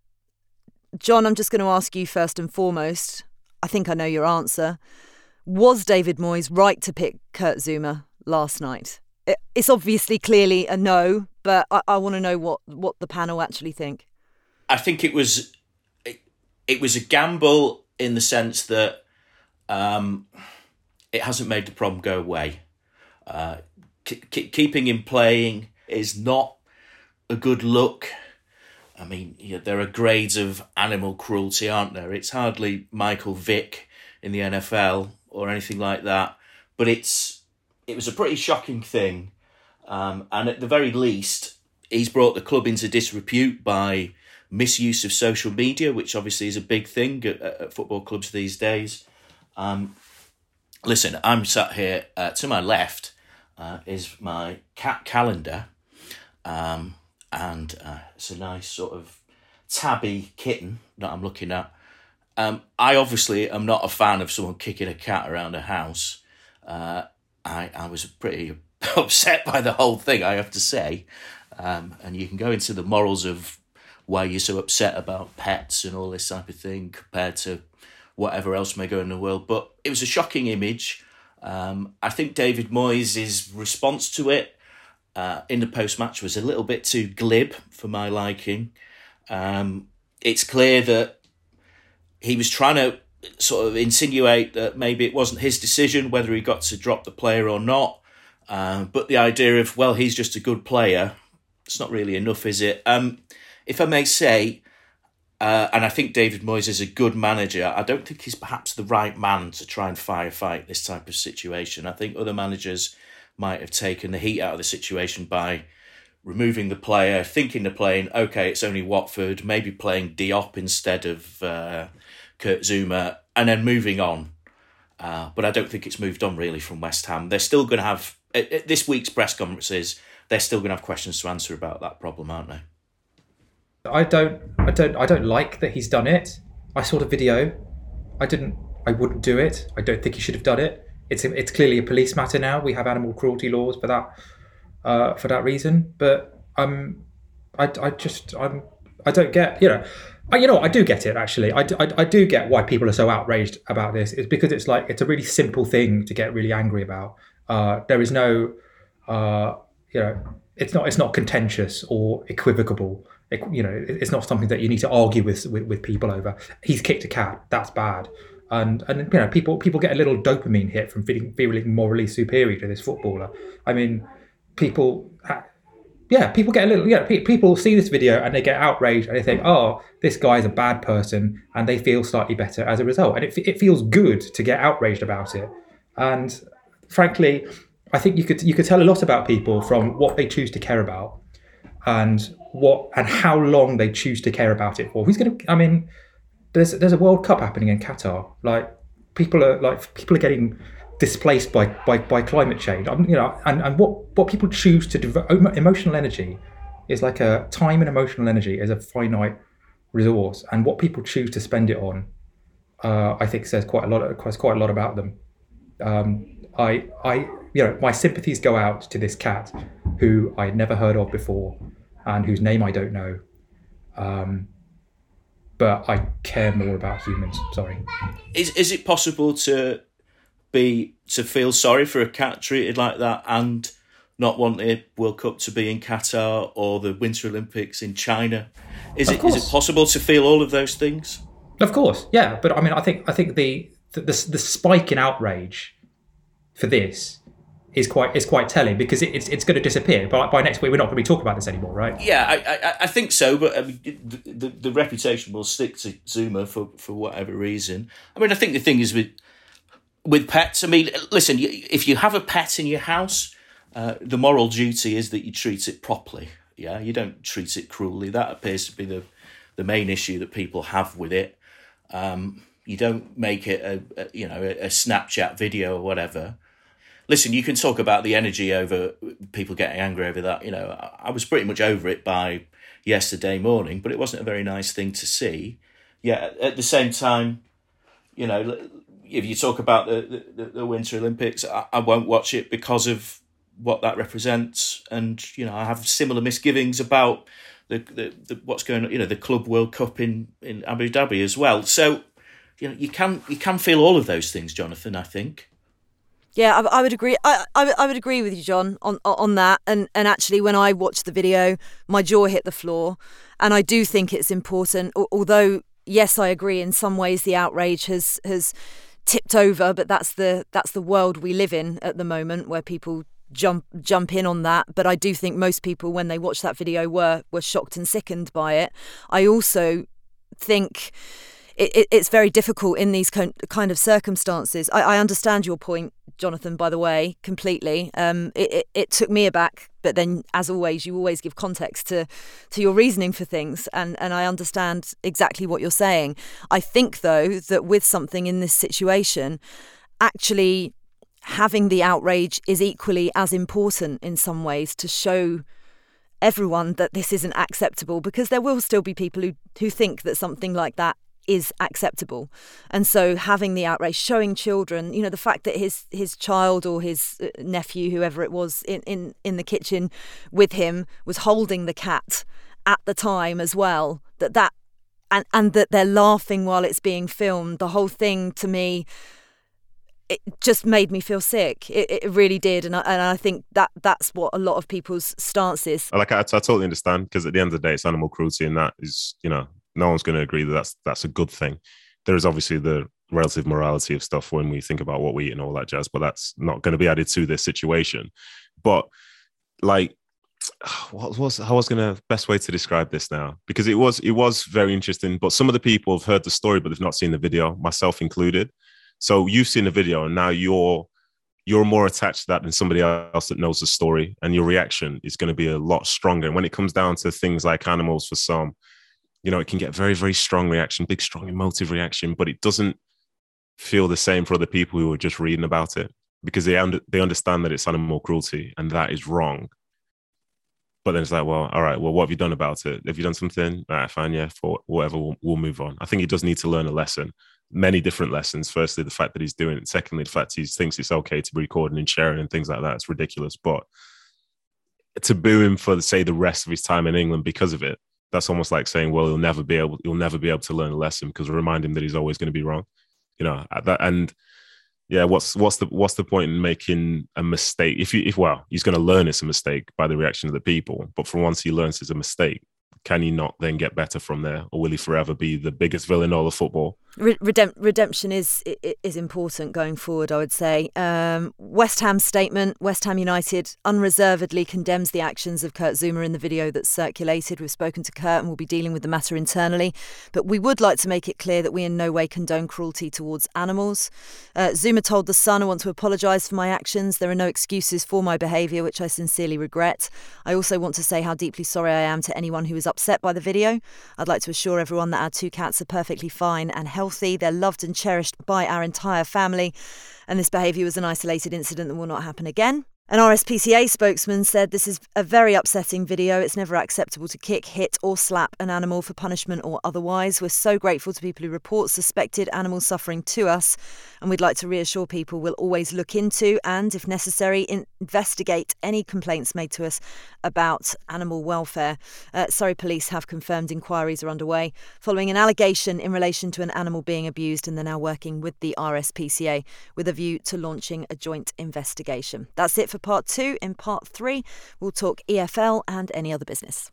John, I'm just going to ask you first and foremost. I think I know your answer. Was David Moyes right to pick Kurt Zouma last night? It, it's obviously clearly a no, but I, I want to know what, what the panel actually think. I think it was it, it was a gamble in the sense that um, it hasn't made the problem go away. Uh, k- keeping him playing is not a good look. I mean, you know, there are grades of animal cruelty, aren't there? It's hardly Michael Vick in the N F L or anything like that, but it's it was a pretty shocking thing. Um, and at the very least, he's brought the club into disrepute by misuse of social media, which obviously is a big thing at, at football clubs these days. Um, listen, I'm sat here, uh, to my left uh, is my cat calendar, um, and uh, it's a nice sort of tabby kitten that I'm looking at. Um, I obviously am not a fan of someone kicking a cat around a house. Uh, I, I was pretty upset by the whole thing, I have to say. Um, and you can go into the morals of why you're so upset about pets and all this type of thing compared to whatever else may go in the world. But it was a shocking image. Um, I think David Moyes' response to it uh, in the post-match was a little bit too glib for my liking. Um, it's clear that he was trying to sort of insinuate that maybe it wasn't his decision whether he got to drop the player or not. Uh, but the idea of, well, he's just a good player, it's not really enough, is it? Um, if I may say, uh, and I think David Moyes is a good manager, I don't think he's perhaps the right man to try and firefight this type of situation. I think other managers might have taken the heat out of the situation by removing the player, thinking they're playing, okay, it's only Watford, maybe playing Diop instead of uh, Kurt Zouma, and then moving on. Uh, but I don't think it's moved on really from West Ham. They're still going to have, at, at this week's press conferences, they're still going to have questions to answer about that problem, aren't they? I don't, I don't, I don't like that he's done it. I saw the video. I didn't, I wouldn't do it. I don't think he should have done it. It's, it's clearly a police matter now. We have animal cruelty laws for that, uh, for that reason. But um, I, I just, I'm, I don't get, you know, I, you know, I do get it actually. I, I, I do get why people are so outraged about this. It's because it's like it's a really simple thing to get really angry about. Uh, there is no, uh, you know, it's not, it's not contentious or equivocal. It, you know, it's not something that you need to argue with, with with people over. He's kicked a cat. That's bad. And and you know, people people get a little dopamine hit from feeling feeling morally superior to this footballer. I mean, people, yeah, people get a little, yeah, people see this video and they get outraged and they think, oh, this guy's a bad person, and they feel slightly better as a result. And it it feels good to get outraged about it. And frankly, I think you could you could tell a lot about people from what they choose to care about, and what and how long they choose to care about it for. Who's going to? I mean. There's there's a World Cup happening in Qatar. Like people are like people are getting displaced by by, by climate change. I'm, you know, and, and what, what people choose to devote emotional energy is like a time and emotional energy is a finite resource, and what people choose to spend it on, uh, I think says quite a lot. Quite quite a lot about them. Um, I I you know my sympathies go out to this cat who I had never heard of before and whose name I don't know. Um, But I care more about humans. Sorry. Is is it possible to be to feel sorry for a cat treated like that and not want the World Cup to be in Qatar or the Winter Olympics in China? Is Of it course. is it possible to feel all of those things? Of course, yeah. But I mean, I think I think the the the, the spike in outrage for this is quite is quite telling, because it, it's it's going to disappear. But by next week, we're not going to be talking about this anymore, right? Yeah, I I, I think so. But I mean, the, the the reputation will stick to Zuma for, for whatever reason. I mean, I think the thing is with with pets. I mean, listen, if you have a pet in your house, uh, the moral duty is that you treat it properly. Yeah, you don't treat it cruelly. That appears to be the the main issue that people have with it. Um, you don't make it a, a you know a, a Snapchat video or whatever. Listen, you can talk about the energy over people getting angry over that. You know, I was pretty much over it by yesterday morning, but it wasn't a very nice thing to see. Yeah, at the same time, you know, if you talk about the, the, the Winter Olympics, I, I won't watch it because of what that represents. And, you know, I have similar misgivings about the, the, the what's going on, you know, the Club World Cup in, in Abu Dhabi as well. So, you know, you can you can feel all of those things, Jonathan, I think. Yeah, I, I would agree. I, I, I would agree with you, John, on on that. And and actually, when I watched the video, my jaw hit the floor. And I do think it's important. Although, yes, I agree. In some ways, the outrage has has tipped over. But that's the that's the world we live in at the moment, where people jump jump in on that. But I do think most people, when they watched that video, were were shocked and sickened by it. I also think it, it, it's very difficult in these kind of circumstances. I, I understand your point, Jonathan, by the way, completely. Um, it, it, it took me aback, but then, as always, you always give context to, to your reasoning for things, and, and I understand exactly what you're saying. I think, though, that with something in this situation, actually having the outrage is equally as important in some ways to show everyone that this isn't acceptable, because there will still be people who, who think that something like that is acceptable. And so having the outrage, showing children, you know, the fact that his his child or his nephew, whoever it was, in, in, in the kitchen with him was holding the cat at the time as well, that that and, and that they're laughing while it's being filmed, the whole thing to me, it just made me feel sick. It, it really did. And I, and I think that that's what a lot of people's stance is. Like, I, I totally understand, because at the end of the day, it's animal cruelty, and that is, you know, no one's going to agree that that's, that's a good thing. There is obviously the relative morality of stuff when we think about what we eat and all that jazz, but that's not going to be added to this situation. But like, what was, how was going to best way to describe this now? Because it was, it was very interesting, but some of the people have heard the story, but they've not seen the video, myself included. So you've seen the video, and now you're, you're more attached to that than somebody else that knows the story, and your reaction is going to be a lot stronger. And when it comes down to things like animals, for some, you know, it can get very, very strong reaction, big, strong emotive reaction, but it doesn't feel the same for other people who are just reading about it, because they under, they understand that it's animal cruelty and that is wrong. But then it's like, well, all right, well, what have you done about it? Have you done something? All right, fine, yeah, for whatever, we'll, we'll move on. I think he does need to learn a lesson, many different lessons. Firstly, the fact that he's doing it. Secondly, the fact he thinks it's okay to be recording and sharing and things like that. It's ridiculous. But to boo him for, say, the rest of his time in England because of it, that's almost like saying, well, he'll never be able, he'll never be able to learn a lesson, because we remind him that he's always going to be wrong, you know. That, and yeah, what's what's the what's the point in making a mistake? If you, if well, he's going to learn it's a mistake by the reaction of the people. But for once he learns it's a mistake, can he not then get better from there, or will he forever be the biggest villain in all of football? Redemp- redemption is is important going forward, I would say. Um, West Ham's statement: West Ham United unreservedly condemns the actions of Kurt Zouma in the video that's circulated. We've spoken to Kurt and we'll be dealing with the matter internally. But we would like to make it clear that we in no way condone cruelty towards animals. Uh, Zouma told The Sun, I want to apologise for my actions. There are no excuses for my behaviour, which I sincerely regret. I also want to say how deeply sorry I am to anyone who was upset by the video. I'd like to assure everyone that our two cats are perfectly fine and healthy. They're loved and cherished by our entire family, and this behaviour was an isolated incident that will not happen again. An R S P C A spokesman said this is a very upsetting video. It's never acceptable to kick, hit or slap an animal for punishment or otherwise. We're so grateful to people who report suspected animal suffering to us, and we'd like to reassure people we'll always look into and, if necessary, investigate any complaints made to us about animal welfare. Uh, Surrey Police have confirmed inquiries are underway following an allegation in relation to an animal being abused, and they're now working with the R S P C A with a view to launching a joint investigation. That's it for part two. In part three, we'll talk E F L and any other business.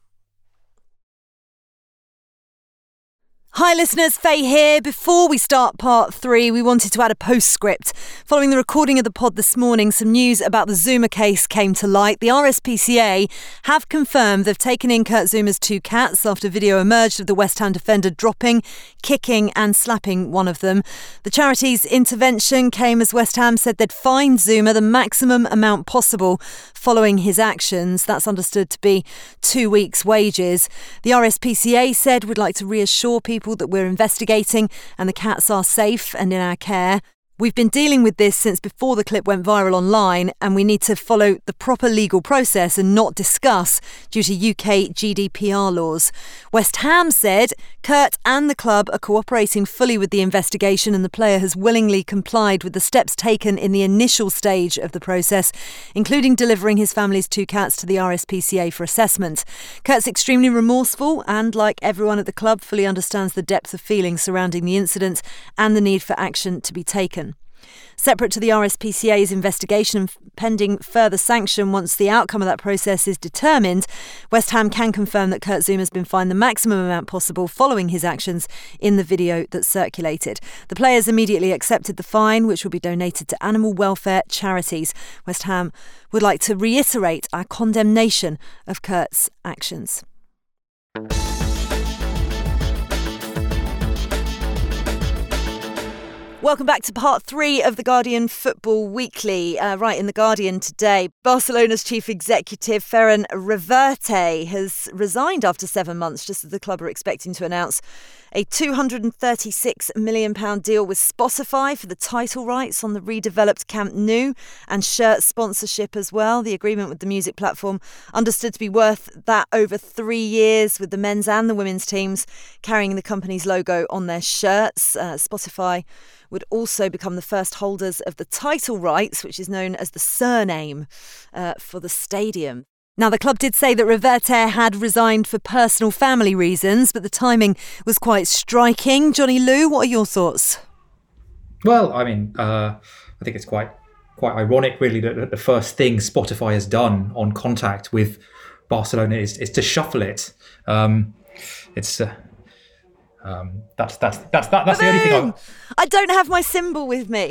Hi listeners, Faye here. Before we start part three, we wanted to add a postscript. Following the recording of the pod this morning, some news about the Zouma case came to light. The R S P C A have confirmed they've taken in Kurt Zouma's two cats after video emerged of the West Ham defender dropping, kicking and slapping one of them. The charity's intervention came as West Ham said they'd fined Zouma the maximum amount possible following his actions. That's understood to be two weeks' wages. The R S P C A said we'd like to reassure people that we're investigating and the cats are safe and in our care. We've been dealing with this since before the clip went viral online, and we need to follow the proper legal process and not discuss due to U K G D P R laws. West Ham said Kurt and the club are cooperating fully with the investigation, and the player has willingly complied with the steps taken in the initial stage of the process, including delivering his family's two cats to the R S P C A for assessment. Kurt's extremely remorseful and, like everyone at the club, fully understands the depth of feelings surrounding the incident and the need for action to be taken. Separate to the R S P C A's investigation and pending further sanction once the outcome of that process is determined, West Ham can confirm that Kurt Zouma has been fined the maximum amount possible following his actions in the video that circulated. The players immediately accepted the fine, which will be donated to animal welfare charities. West Ham would like to reiterate our condemnation of Kurt's actions. Welcome back to part three of The Guardian Football Weekly. Uh, right, in The Guardian today, Barcelona's chief executive, Ferran Reverte, has resigned after seven months, just as the club are expecting to announce a two hundred thirty-six million pounds deal with Spotify for the title rights on the redeveloped Camp Nou and shirt sponsorship as well. The agreement with the music platform understood to be worth that over three years, with the men's and the women's teams carrying the company's logo on their shirts. Uh, Spotify would also become the first holders of the title rights, which is known as the surname uh, for the stadium. Now, the club did say that Reverte had resigned for personal family reasons, but the timing was quite striking. Johnny Lou, what are your thoughts? Well, I mean, uh, I think it's quite quite ironic, really, that the first thing Spotify has done on contact with Barcelona is, is to shuffle it. Um, it's... Uh, Um, that's that's that's that, that's the only thing I. I don't have my symbol with me.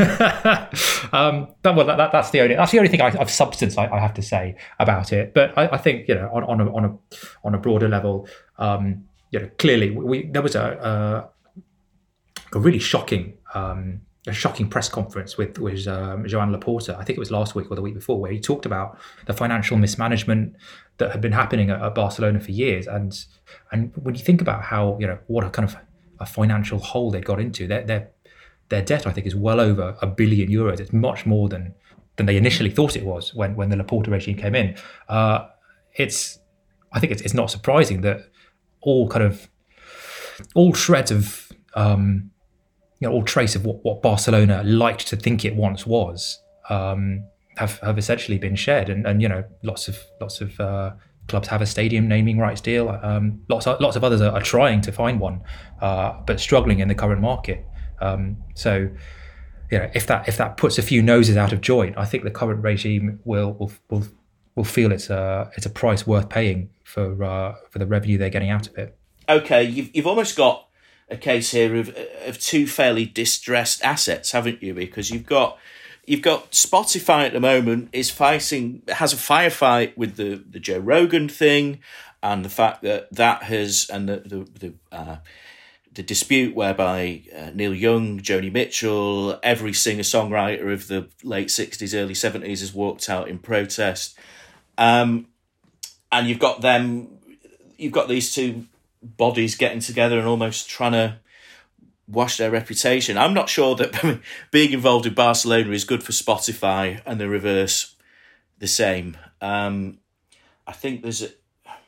um, that, well, that, that's the only that's the only thing I, of substance I, I have to say about it. But I, I think, you know, on, on a on a on a broader level, um, you know, clearly we there was a a, a really shocking um, a shocking press conference with with um, Joan Laporta. I think it was last week or the week before, where he talked about the financial mismanagement that had been happening at, at Barcelona for years. And and when you think about how, you know, what a kind of a financial hole they'd got into, their their their debt, I think, is well over a billion euros. It's much more than than they initially thought it was when when the Laporta regime came in. Uh, it's I think it's it's not surprising that all kind of all shreds of um, you know, all trace of what, what Barcelona liked to think it once was um, have have essentially been shared, and and you know, lots of lots of uh, clubs have a stadium naming rights deal. Um, lots of, lots of others are, are trying to find one, uh, but struggling in the current market. Um, so, you know, if that if that puts a few noses out of joint, I think the current regime will will will, will feel it's a it's a price worth paying for uh, for the revenue they're getting out of it. Okay, you've you've almost got a case here of of two fairly distressed assets, haven't you? Because you've got you've got Spotify at the moment is fighting has a firefight with the, the Joe Rogan thing, and the fact that that has and the the the, uh, the dispute whereby uh, Neil Young, Joni Mitchell, every singer songwriter of the late sixties, early seventies has walked out in protest, um, and you've got them. You've got these two bodies getting together and almost trying to wash their reputation. I'm not sure that being involved in Barcelona is good for Spotify, and the reverse the same. Um, I think there's a,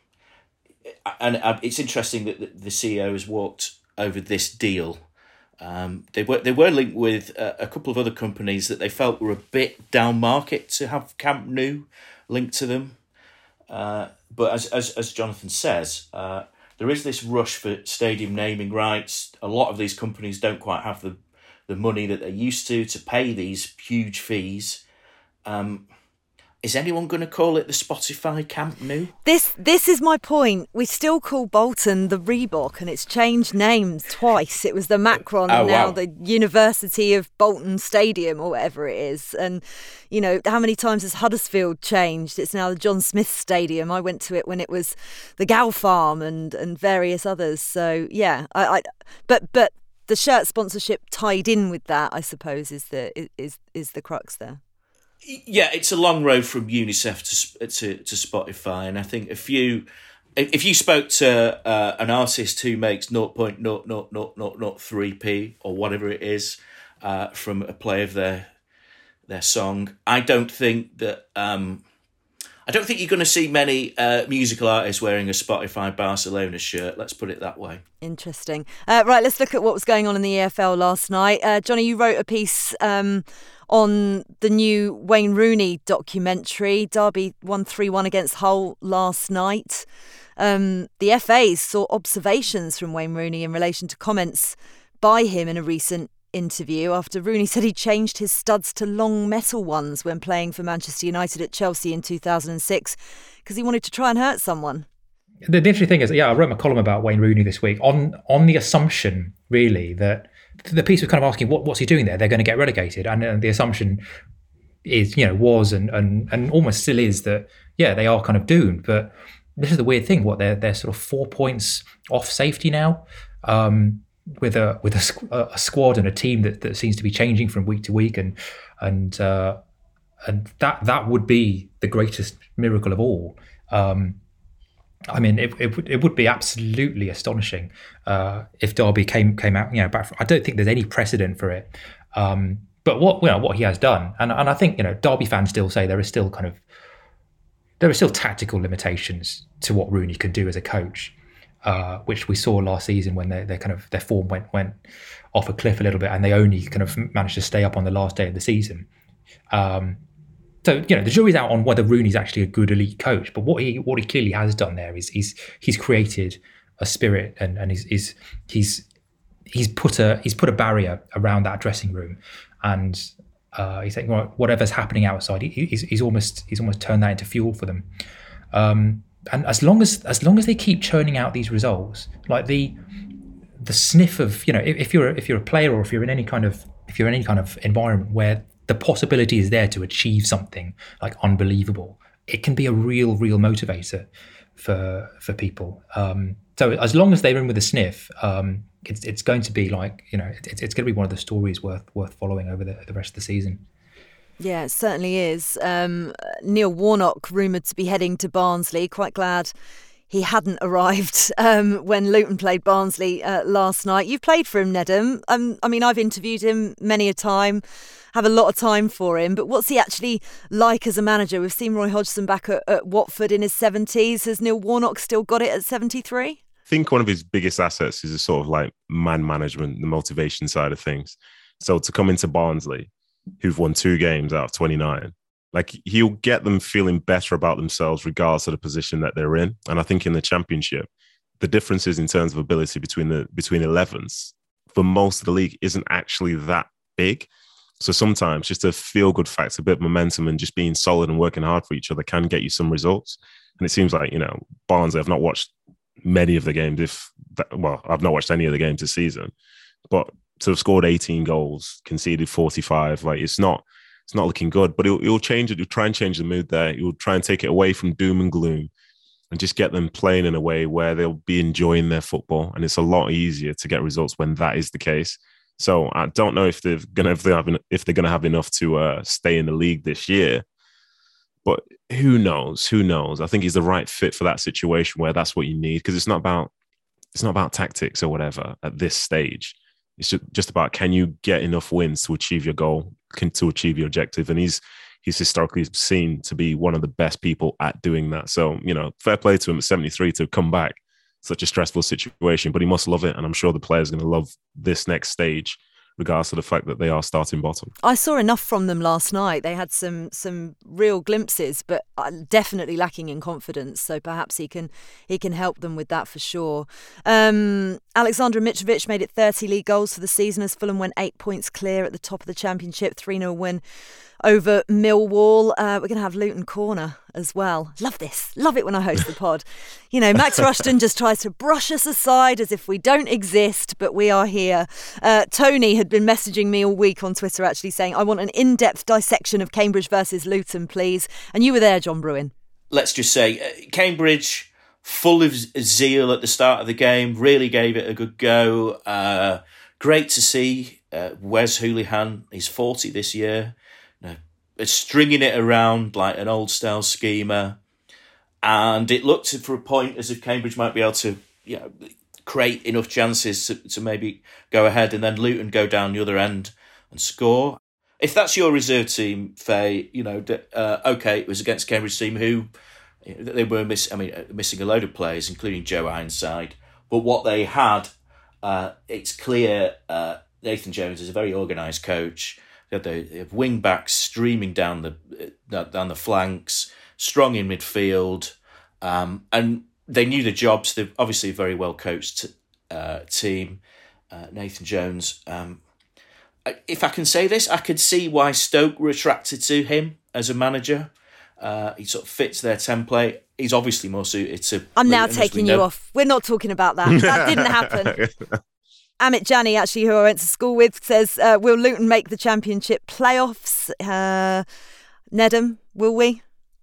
and it's interesting that the C E O has walked over this deal. Um, they were they were linked with a, a couple of other companies that they felt were a bit down market to have Camp Nou linked to them. Uh, but as as as Jonathan says, uh, there is this rush for stadium naming rights. A lot of these companies don't quite have the, the money that they used to to pay these huge fees. Um, is anyone going to call it the Spotify Camp Nou? This this is my point. We still call Bolton the Reebok, and it's changed names twice. It was the Macron, oh, and now wow. the University of Bolton Stadium, or whatever it is. And, you know, how many times has Huddersfield changed? It's now the John Smith Stadium. I went to it when it was the Gal Farm and, and various others. So, yeah, I, I but but the shirt sponsorship tied in with that, I suppose, is the is is the crux there. Yeah, it's a long road from UNICEF to to, to Spotify, and I think if you if you spoke to uh, an artist who makes zero point zero zero zero zero zero three p or whatever it is uh, from a play of their their song, I don't think that um, I don't think you're going to see many uh, musical artists wearing a Spotify Barcelona shirt. Let's put it that way. Interesting. Uh, right, let's look at what was going on in the E F L last night. Uh, Johnny, you wrote a piece Um, on the new Wayne Rooney documentary. Derby won three one against Hull last night. Um, the F A saw observations from Wayne Rooney in relation to comments by him in a recent interview after Rooney said he changed his studs to long metal ones when playing for Manchester United at Chelsea in two thousand six because he wanted to try and hurt someone. The, the interesting thing is, yeah, I wrote my column about Wayne Rooney this week on on the assumption, really, that the piece was kind of asking, what, what's he doing there? They're going to get relegated. And, and the assumption is, you know, was and, and and almost still is that, yeah, they are kind of doomed. But this is the weird thing. What, they're, they're sort of four points off safety now um, with a with a, a squad and a team that, that seems to be changing from week to week. And and uh, and that that would be the greatest miracle of all. Um I mean, it, it would it would be absolutely astonishing uh, if Derby came came out. You know, back from, I don't think there's any precedent for it. Um, but what you know, what he has done, and and I think you know, Derby fans still say there is still kind of there are still tactical limitations to what Rooney can do as a coach, uh, which we saw last season when their their kind of their form went went off a cliff a little bit, and they only kind of managed to stay up on the last day of the season. Um, So, you know, the jury's out on whether Rooney's actually a good elite coach. But what he what he clearly has done there is he's he's created a spirit and, and he's, he's he's he's put a he's put a barrier around that dressing room, and uh, he's saying, well, whatever's happening outside, he, he's he's almost he's almost turned that into fuel for them. Um, and as long as as long as they keep churning out these results, like the the sniff of, you know, if, if you're if you're a player or if you're in any kind of if you're in any kind of environment where the possibility is there to achieve something like unbelievable, it can be a real, real motivator for for people. Um, so as long as they're in with a sniff, um, it's it's going to be like, you know, it's it's going to be one of the stories worth worth following over the, the rest of the season. Yeah, it certainly is. Um, Neil Warnock rumoured to be heading to Barnsley. Quite glad he hadn't arrived um, when Luton played Barnsley uh, last night. You've played for him, Nedum. Um, I mean, I've interviewed him many a time, have a lot of time for him, but what's he actually like as a manager? We've seen Roy Hodgson back at, at Watford in his seventies. Has Neil Warnock still got it at seventy-three? I think one of his biggest assets is a sort of like man management, the motivation side of things. So to come into Barnsley, who've won two games out of twenty-nine, like he'll get them feeling better about themselves regardless of the position that they're in. And I think in the Championship, the differences in terms of ability between the between elevens for most of the league isn't actually that big. So sometimes just a feel-good factor, a bit of momentum and just being solid and working hard for each other can get you some results. And it seems like, you know, Barnsley, I've not watched many of the games, if that, well, I've not watched any of the games this season, but to have scored eighteen goals, conceded forty-five, like it's not it's not looking good. But he'll, he'll change it. He'll try and change the mood there. He'll try and take it away from doom and gloom, and just get them playing in a way where they'll be enjoying their football. And it's a lot easier to get results when that is the case. So I don't know if they're gonna if they have if they're gonna have enough to uh, stay in the league this year. But who knows? Who knows? I think he's the right fit for that situation where that's what you need, because it's not about it's not about tactics or whatever at this stage. It's just about, can you get enough wins to achieve your goal, can, to achieve your objective? And he's he's historically seen to be one of the best people at doing that. So, you know, fair play to him at seventy-three to come back. Such a stressful situation, but he must love it. And I'm sure the players are going to love this next stage, regardless of the fact that they are starting bottom. I saw enough from them last night. They had some some real glimpses, but definitely lacking in confidence. So perhaps he can he can help them with that for sure. Um, Alexander Mitrovic made it thirty league goals for the season as Fulham went eight points clear at the top of the Championship, three nil win over Millwall. Uh, we're going to have Luton Corner as well. Love this. Love it when I host the pod. You know, Max Rushton just tries to brush us aside as if we don't exist, but we are here. Uh, Tony had been messaging me all week on Twitter actually saying, I want an in-depth dissection of Cambridge versus Luton, please. And you were there, John Bruin. Let's just say, uh, Cambridge, full of zeal at the start of the game, really gave it a good go. Uh, great to see uh, Wes Hoolahan. He's forty this year. Stringing it around like an old-style schemer. And it looked for a point as if Cambridge might be able to, you know, create enough chances to, to maybe go ahead, and then Luton go down the other end and score. If that's your reserve team, Faye, you know, uh, okay, it was against Cambridge team who, you know, they were miss, I mean, missing a load of players, including Joe Ironside. But what they had, uh, it's clear uh, Nathan Jones is a very organised coach. They have wing backs streaming down the uh, down the flanks, strong in midfield, um, and they knew the jobs. They're obviously a very well coached uh, team. Uh, Nathan Jones. Um, if I can say this, I could see why Stoke were attracted to him as a manager. Uh, he sort of fits their template. He's obviously more suited to. I'm now taking you off. We're not talking about that. That didn't happen. Amit Jani, actually, who I went to school with, says, uh, will Luton make the Championship playoffs? Uh, Nedum, will we?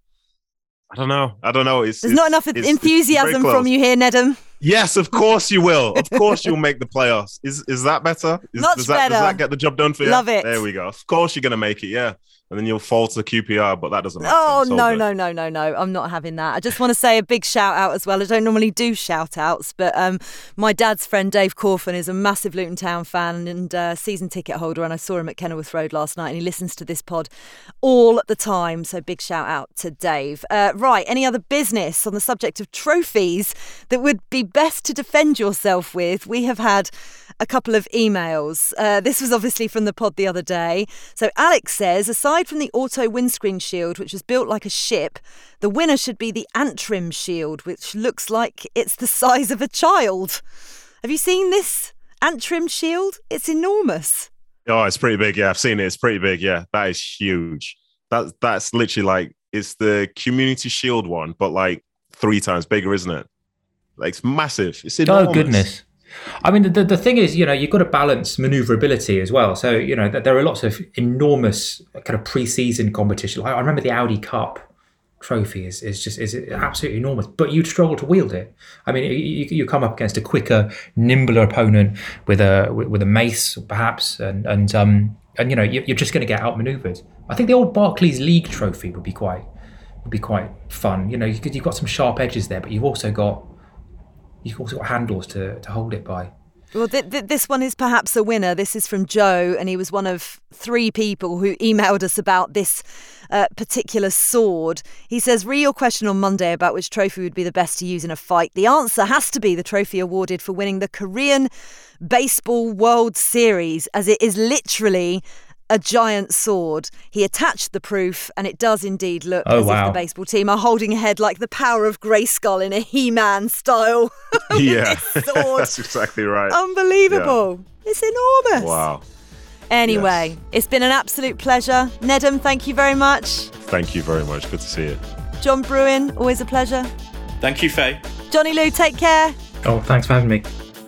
I don't know. I don't know. It's, There's it's, not enough it's, enthusiasm it's from you here, Nedum. Yes, of course you will. Of course you'll make the playoffs. Is is that better? Is, Much does that, better. Does that get the job done for you? Love it. There we go. Of course you're going to make it, yeah. And then you'll fall to Q P R, but that doesn't matter. Oh, It's all no, good. no, no, no, no. I'm not having that. I just want to say a big shout out as well. I don't normally do shout outs, but um, my dad's friend Dave Corfin is a massive Luton Town fan and uh, season ticket holder, and I saw him at Kenilworth Road last night, and he listens to this pod all the time. So big shout out to Dave. Uh, right, any other business on the subject of trophies that would be best to defend yourself with? We have had a couple of emails. Uh, this was obviously from the pod the other day. So Alex says, aside from the auto windscreen shield, which was built like a ship, the winner should be the Antrim shield, which looks like it's the size of a child. Have you seen this Antrim shield? It's enormous. Oh, it's pretty big. Yeah, I've seen it. It's pretty big. Yeah, that is huge. That, that's literally like, it's the Community Shield one, but like three times bigger, isn't it? Like, it's massive. It's enormous. Oh, goodness. I mean, the, the thing is, you know, you've got to balance manoeuvrability as well. So, you know, there are lots of enormous kind of pre-season competition. I remember the Audi Cup trophy is, is just is absolutely enormous, but you'd struggle to wield it. I mean, you, you come up against a quicker, nimbler opponent with a with a mace, perhaps, and and um and you know you're just going to get outmaneuvered. I think the old Barclays League trophy would be quite would be quite fun. You know, you, you've got some sharp edges there, but you've also got you've also got handles to, to hold it by. Well, th- th- this one is perhaps a winner. This is from Joe, and he was one of three people who emailed us about this uh, particular sword. He says, re your question on Monday about which trophy would be the best to use in a fight. The answer has to be the trophy awarded for winning the Korean Baseball World Series, as it is literally a giant sword. He attached the proof, and it does indeed look oh, as wow. if the baseball team are holding a head like the power of Grayskull in a He-Man style. Yeah, sword. that's exactly right. Unbelievable. Yeah. It's enormous. Wow. Anyway, yes. It's been an absolute pleasure. Nedum, thank you very much. Thank you very much. Good to see you. John Bruin, always a pleasure. Thank you, Faye. Johnny Lou, take care. Oh, thanks for having me.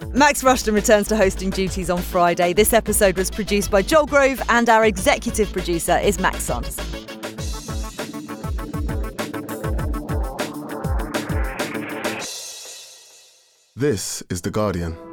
Max Rushton returns to hosting duties on Friday. This episode was produced by Joel Grove and our executive producer is Max Sanderson. This is The Guardian.